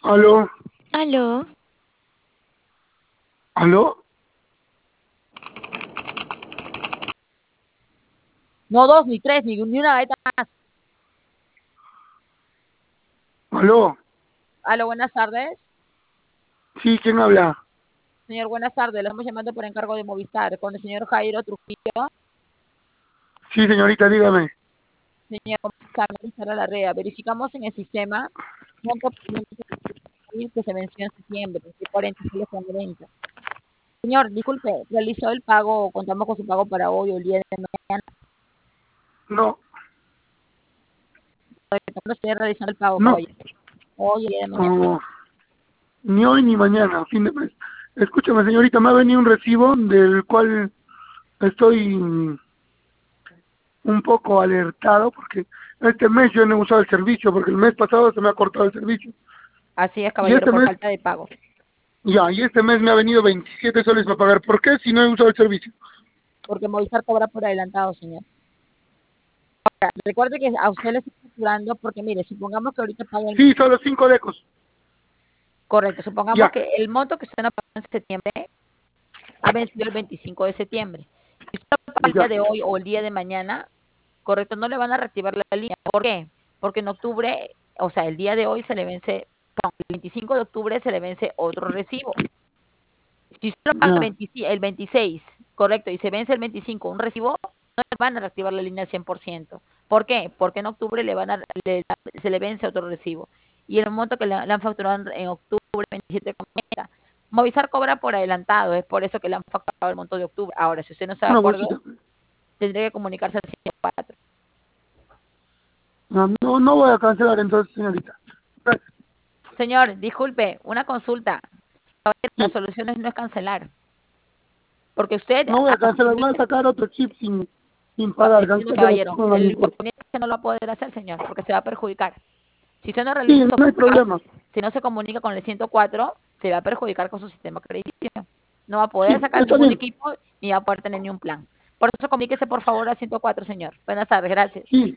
Aló, Aló, aló, No dos, ni tres, ni una galleta más. aló. Aló, buenas tardes. Sí, ¿quién habla? Señor, buenas tardes. Le estamos llamando por encargo de Movistar con el señor Jairo Trujillo. Sí, señorita, dígame. Señor, ¿cómo está? Realizar la red. Verificamos en el sistema monto pendiente que se venció en septiembre, de 40 soles con 90. Señor, disculpe, ¿realizó el pago o contamos con su pago para hoy o el día de mañana? No, ¿Cuándo se realizar el pago, no, caballero? Hoy o el día de mañana. no, ni hoy ni mañana, fin de mes. Escúchame, señorita, me ha venido un recibo del cual estoy un poco alertado porque este mes yo no he usado el servicio porque el mes pasado se me ha cortado el servicio. Así es, Y caballero, este por mes, falta de pago. y este mes me ha venido 27 soles para pagar. ¿Por qué si no he usado el servicio? Porque Movistar cobra por adelantado, señor. Recuerde que a usted le está facturando porque, mire, supongamos que ahorita paga Sí, solo 5 lecos. correcto, supongamos Ya, que el monto que usted no pagó en septiembre ha vencido el 25 de septiembre. Si usted lo paga el día ya, de hoy o el día de mañana, correcto, no le van a reactivar la línea. ¿Por qué? Porque en octubre, o sea, el día de hoy se le vence, el 25 de octubre se le vence otro recibo. Si usted lo paga ya. el 26, correcto, y se vence el 25 un recibo, no le van a reactivar la línea al 100%. ¿Por qué? Porque en octubre se le vence otro recibo. Y el monto que le han facturado en octubre, 27 Movistar cobra por adelantado, es por eso que le han facturado el monto de octubre. Ahora, si usted no está de Una acuerdo, bolsita. tendría que comunicarse al 104. No, no, no voy a cancelar entonces, señorita. Gracias. Señor, disculpe, una consulta. La Sí, solución no es cancelar, porque usted no voy a cancelar, voy a sacar otro chip sin pagar, entiendo, cancélelo, caballero, no me el importa. inconveniente es que no lo va a poder hacer, señor, porque se va a perjudicar. Si usted no Sí, realiza esos no hay pagos, problema. si no se comunica con el 104, se va a perjudicar con su sistema crediticio. No va a poder Sí, sacar está ningún bien. equipo ni va a poder tener ni un plan. Por eso comuníquese por favor al 104, señor. Buenas tardes, gracias. Sí,